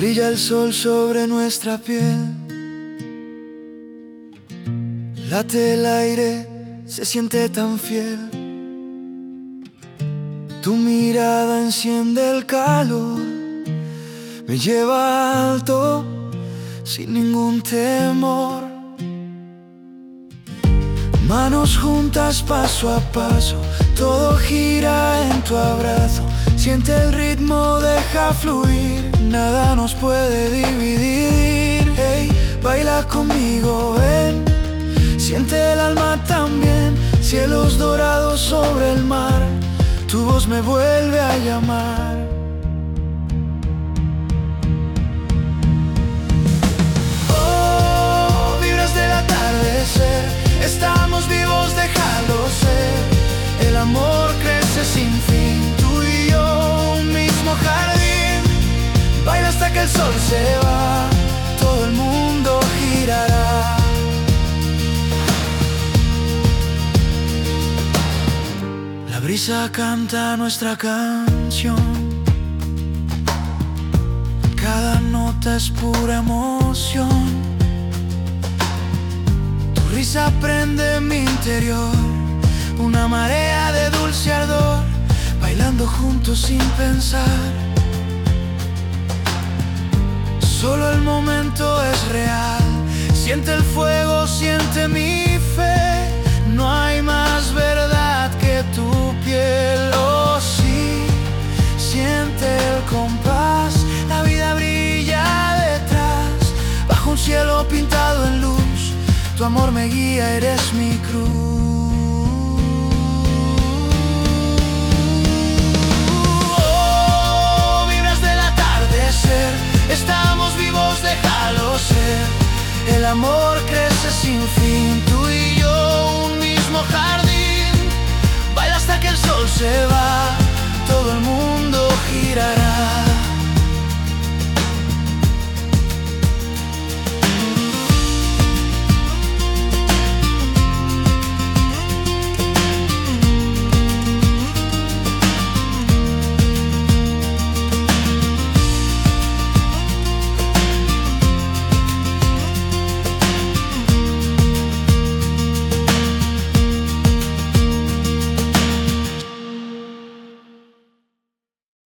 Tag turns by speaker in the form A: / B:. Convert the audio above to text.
A: Brilla el sol sobre nuestra piel, late el aire, se siente tan fiel. Tu mirada enciende el calor, me lleva alto sin ningún temor. Manos juntas paso a paso, todo gira en tu abrazo. Siente el ritmo, deja fluir, nada nos puede dividir. Hey, baila conmigo, ven, siente el alma también. Cielos dorados sobre el mar, tu voz me vuelve a llamar. Oh, vibras del atardecer, estamos vivos, déjalo ser. El amor crece sin fin, tú y yo, un mismo jardín. Baila hasta que el sol se va, todo el mundo girará. La brisa canta nuestra canción, cada nota es pura emoción. Tu risa prende mi interior, una marea de dulce ardor, bailando juntos sin pensar. Solo el momento es real, siente el fuego, siente mi fe. No hay más verdad que tu piel, oh sí. Siente el compás, la vida brilla detrás. Bajo un cielo pintado en luz, tu amor me guía, eres mi cruz. Oh, vibras del atardecer, estamos vivos, déjalo ser. El amor crece sin fin, tú y yo, un mismo jardín. Baila hasta que el sol se va, todo el mundo girará.